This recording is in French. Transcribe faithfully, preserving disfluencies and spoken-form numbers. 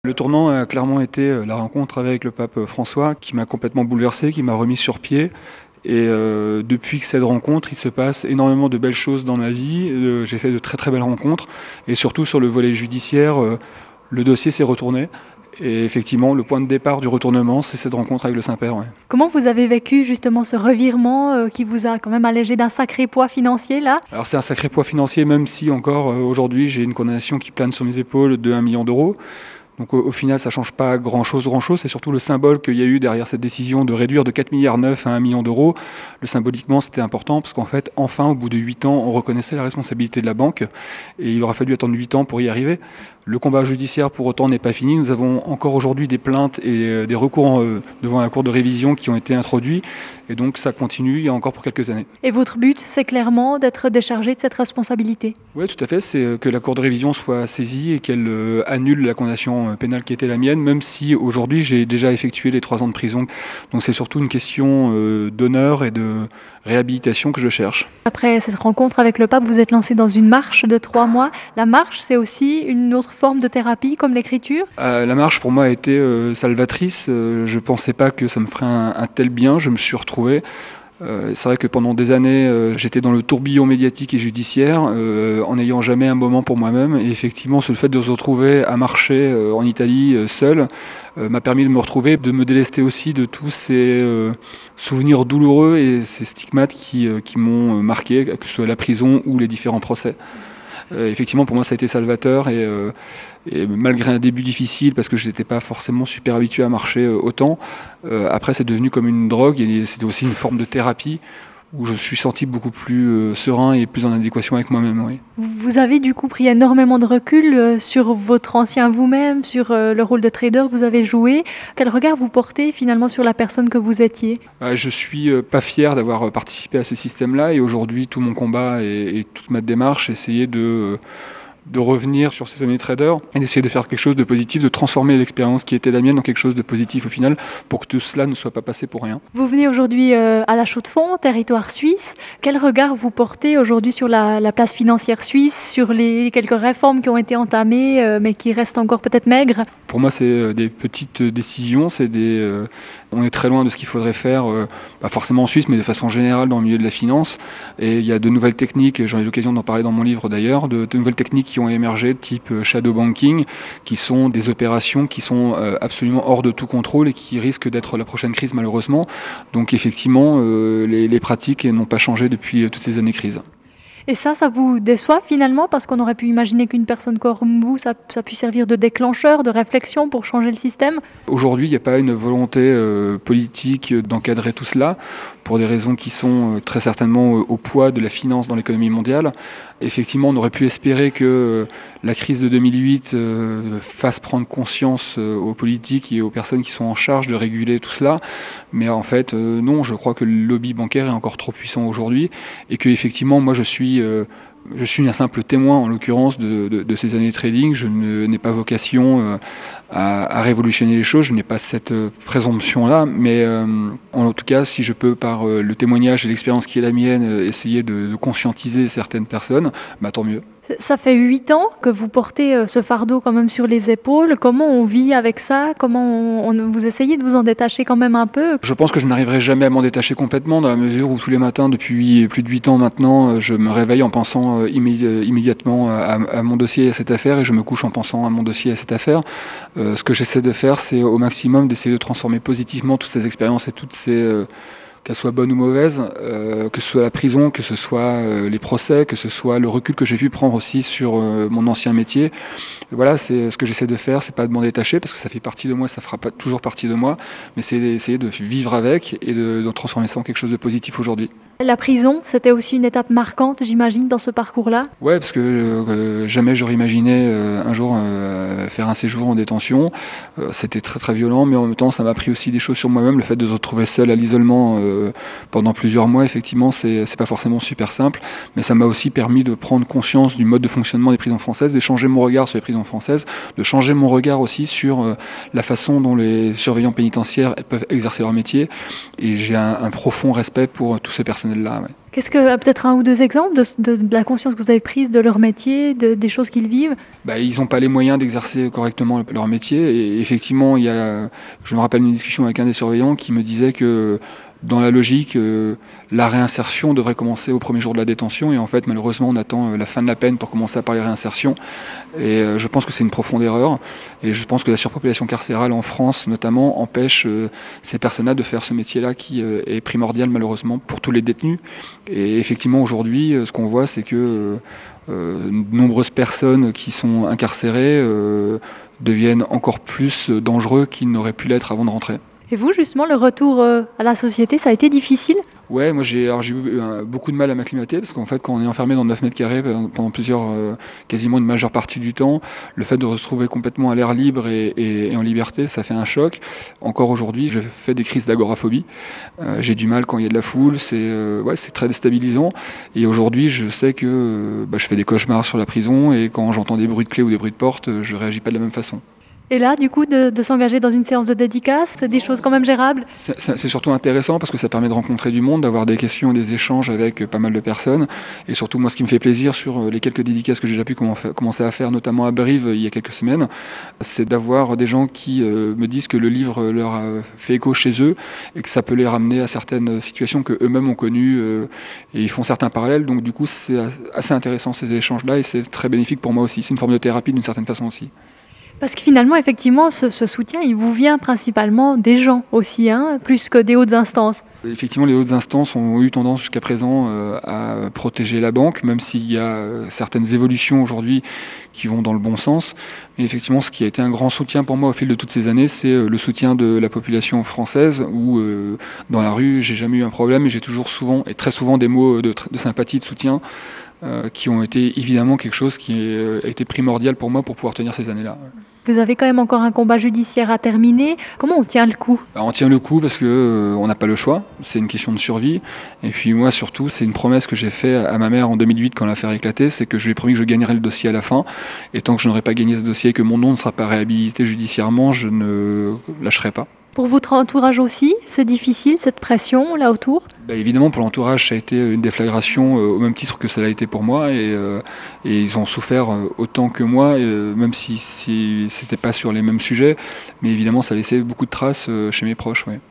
Le tournant a clairement été la rencontre avec le pape François qui m'a complètement bouleversé, qui m'a remis sur pied. Et euh, depuis que cette rencontre, il se passe énormément de belles choses dans ma vie. Euh, j'ai fait de très très belles rencontres. Et surtout sur le volet judiciaire, euh, le dossier s'est retourné. Et effectivement, le point de départ du retournement, c'est cette rencontre avec le Saint-Père. Ouais. Comment vous avez vécu justement ce revirement euh, qui vous a quand même allégé d'un sacré poids financier là ? Alors c'est un sacré poids financier, même si encore euh, aujourd'hui j'ai une condamnation qui plane sur mes épaules de un million d'euros. Donc au, au final, ça ne change pas grand-chose, grand-chose. C'est surtout le symbole qu'il y a eu derrière cette décision de réduire de quatre virgule neuf milliards à un million d'euros. Le symboliquement, c'était important parce qu'en fait, enfin, au bout de huit ans, on reconnaissait la responsabilité de la banque et il aura fallu attendre huit ans pour y arriver. Le combat judiciaire, pour autant, n'est pas fini. Nous avons encore aujourd'hui des plaintes et des recours devant la Cour de révision qui ont été introduits. Et donc, ça continue, il y a encore pour quelques années. Et votre but, c'est clairement d'être déchargé de cette responsabilité ? Oui, tout à fait. C'est que la Cour de révision soit saisie et qu'elle annule la condamnation pénale qui était la mienne, même si aujourd'hui, j'ai déjà effectué les trois ans de prison. Donc, c'est surtout une question d'honneur et de réhabilitation que je cherche. Après cette rencontre avec le pape, vous êtes lancé dans une marche de trois mois. La marche, c'est aussi une autre forme de thérapie comme l'écriture ? euh, La marche pour moi a été euh, salvatrice. Euh, je ne pensais pas que ça me ferait un, un tel bien. Je me suis retrouvé. Euh, c'est vrai que pendant des années, euh, j'étais dans le tourbillon médiatique et judiciaire euh, en n'ayant jamais un moment pour moi-même. Et effectivement, ce fait de se retrouver à marcher euh, en Italie euh, seul euh, m'a permis de me retrouver, de me délester aussi de tous ces euh, souvenirs douloureux et ces stigmates qui, euh, qui m'ont marqué, que ce soit la prison ou les différents procès. Euh, effectivement, pour moi, ça a été salvateur et, euh, et malgré un début difficile, parce que je n'étais pas forcément super habitué à marcher euh, autant, euh, après, c'est devenu comme une drogue et c'était aussi une forme de thérapie où je suis senti beaucoup plus euh, serein et plus en adéquation avec moi-même. Oui. Vous avez du coup pris énormément de recul euh, sur votre ancien vous-même, sur euh, le rôle de trader que vous avez joué. Quel regard vous portez finalement sur la personne que vous étiez ? euh, Je suis euh, pas fier d'avoir participé à ce système-là et aujourd'hui, tout mon combat et, et toute ma démarche, essayer de... Euh, de revenir sur ces années trader et d'essayer de faire quelque chose de positif, de transformer l'expérience qui était la mienne en quelque chose de positif au final, pour que tout cela ne soit pas passé pour rien. Vous venez aujourd'hui euh, à la Chaux-de-Fonds, territoire suisse. Quel regard vous portez aujourd'hui sur la, la place financière suisse, sur les quelques réformes qui ont été entamées, euh, mais qui restent encore peut-être maigres ? Pour moi, c'est des petites décisions, c'est des, euh, on est très loin de ce qu'il faudrait faire, euh, pas forcément en Suisse, mais de façon générale dans le milieu de la finance. Et il y a de nouvelles techniques, j'en ai eu l'occasion d'en parler dans mon livre d'ailleurs, de, de nouvelles techniques qui ont émergé, type shadow banking, qui sont des opérations qui sont euh, absolument hors de tout contrôle et qui risquent d'être la prochaine crise malheureusement. Donc effectivement, euh, les, les pratiques n'ont pas changé depuis toutes ces années crise. Et ça, ça vous déçoit finalement parce qu'on aurait pu imaginer qu'une personne comme vous, ça, ça puisse servir de déclencheur, de réflexion pour changer le système ? Aujourd'hui, il n'y a pas une volonté euh, politique d'encadrer tout cela pour des raisons qui sont euh, très certainement euh, au poids de la finance dans l'économie mondiale. Effectivement, on aurait pu espérer que euh, la crise de deux mille huit euh, fasse prendre conscience euh, aux politiques et aux personnes qui sont en charge de réguler tout cela. Mais en fait, euh, non, je crois que le lobby bancaire est encore trop puissant aujourd'hui et que effectivement, moi, je suis Euh, je suis un simple témoin, en l'occurrence, de, de, de ces années de trading. Je ne, n'ai pas vocation euh, à, à révolutionner les choses. Je n'ai pas cette euh, présomption-là. Mais euh, en tout cas, si je peux, par euh, le témoignage et l'expérience qui est la mienne, euh, essayer de, de conscientiser certaines personnes, bah, tant mieux. Ça fait huit ans que vous portez ce fardeau quand même sur les épaules. Comment on vit avec ça ? Comment on, on, vous essayez de vous en détacher quand même un peu ? Je pense que je n'arriverai jamais à m'en détacher complètement, dans la mesure où tous les matins, depuis plus de huit ans maintenant, je me réveille en pensant immédi- immédiatement à, à mon dossier et à cette affaire, et je me couche en pensant à mon dossier et à cette affaire. Euh, ce que j'essaie de faire, c'est au maximum d'essayer de transformer positivement toutes ces expériences et toutes ces... Euh, qu'elles soient bonnes ou mauvaises, euh, que ce soit la prison, que ce soit euh, les procès, que ce soit le recul que j'ai pu prendre aussi sur euh, mon ancien métier. Et voilà, c'est ce que j'essaie de faire, c'est pas de m'en détacher parce que ça fait partie de moi, ça fera pas toujours partie de moi, mais c'est d'essayer de vivre avec et de, de transformer ça en quelque chose de positif aujourd'hui. La prison, c'était aussi une étape marquante, j'imagine, dans ce parcours-là ? Ouais, parce que euh, jamais j'aurais imaginé euh, un jour euh, faire un séjour en détention. Euh, c'était très très violent, mais en même temps, ça m'a appris aussi des choses sur moi-même. Le fait de se retrouver seul à l'isolement euh, pendant plusieurs mois, effectivement, c'est, c'est pas forcément super simple, mais ça m'a aussi permis de prendre conscience du mode de fonctionnement des prisons françaises, de changer mon regard sur les prisons françaises, de changer mon regard aussi sur euh, la façon dont les surveillants pénitentiaires peuvent exercer leur métier. Et j'ai un, un profond respect pour tous ces personnels là. Ouais. Qu'est-ce que peut-être un ou deux exemples de, de, de la conscience que vous avez prise de leur métier, de, des choses qu'ils vivent? Bah, ils n'ont pas les moyens d'exercer correctement leur métier. Et effectivement, il y a, je me rappelle une discussion avec un des surveillants qui me disait que dans la logique, euh, la réinsertion devrait commencer au premier jour de la détention. Et en fait, malheureusement, on attend la fin de la peine pour commencer à parler réinsertion. Et euh, je pense que c'est une profonde erreur. Et je pense que la surpopulation carcérale en France, notamment, empêche euh, ces personnes-là de faire ce métier-là qui euh, est primordial, malheureusement, pour tous les détenus. Et effectivement, aujourd'hui, euh, ce qu'on voit, c'est que euh, euh, nombreuses personnes qui sont incarcérées euh, deviennent encore plus dangereux qu'ils n'auraient pu l'être avant de rentrer. Et vous, justement, le retour euh, à la société, ça a été difficile? Ouais, moi j'ai, alors j'ai eu euh, beaucoup de mal à m'acclimater parce qu'en fait, quand on est enfermé dans neuf mètres carrés pendant plusieurs, euh, quasiment une majeure partie du temps, le fait de se retrouver complètement à l'air libre et, et, et en liberté, ça fait un choc. Encore aujourd'hui, je fais des crises d'agoraphobie. Euh, j'ai du mal quand il y a de la foule, c'est, euh, ouais, c'est très déstabilisant. Et aujourd'hui, je sais que euh, bah, je fais des cauchemars sur la prison et quand j'entends des bruits de clés ou des bruits de porte, je réagis pas de la même façon. Et là, du coup, de, de s'engager dans une séance de dédicace, c'est des choses quand même gérables? C'est, c'est surtout intéressant parce que ça permet de rencontrer du monde, d'avoir des questions, des échanges avec pas mal de personnes. Et surtout, moi, ce qui me fait plaisir sur les quelques dédicaces que j'ai déjà pu commencer à faire, notamment à Brive il y a quelques semaines, c'est d'avoir des gens qui euh, me disent que le livre leur a fait écho chez eux et que ça peut les ramener à certaines situations qu'eux-mêmes ont connues euh, et ils font certains parallèles. Donc, du coup, c'est assez intéressant ces échanges-là et c'est très bénéfique pour moi aussi. C'est une forme de thérapie d'une certaine façon aussi. Parce que finalement, effectivement, ce, ce soutien, il vous vient principalement des gens aussi, hein, plus que des hautes instances. Effectivement, les hautes instances ont eu tendance jusqu'à présent euh, à protéger la banque, même s'il y a euh, certaines évolutions aujourd'hui qui vont dans le bon sens. Mais effectivement, ce qui a été un grand soutien pour moi au fil de toutes ces années, c'est euh, le soutien de la population française, où euh, dans la rue, j'ai jamais eu un problème et j'ai toujours souvent, et très souvent, des mots de, de sympathie, de soutien, euh, qui ont été évidemment quelque chose qui a été primordial pour moi pour pouvoir tenir ces années-là. Vous avez quand même encore un combat judiciaire à terminer. Comment on tient le coup? Bah, on tient le coup parce que euh, on n'a pas le choix. C'est une question de survie. Et puis moi surtout, c'est une promesse que j'ai faite à ma mère en deux mille huit quand l'affaire a éclaté, c'est que je lui ai promis que je gagnerais le dossier à la fin. Et tant que je n'aurai pas gagné ce dossier et que mon nom ne sera pas réhabilité judiciairement, je ne lâcherai pas. Pour votre entourage aussi, c'est difficile, cette pression là autour? Bah évidemment, pour l'entourage, ça a été une déflagration euh, au même titre que ça l'a été pour moi. Et, euh, et ils ont souffert euh, autant que moi, euh, même si, si c'était pas sur les mêmes sujets. Mais évidemment, ça a laissé beaucoup de traces euh, chez mes proches. Ouais.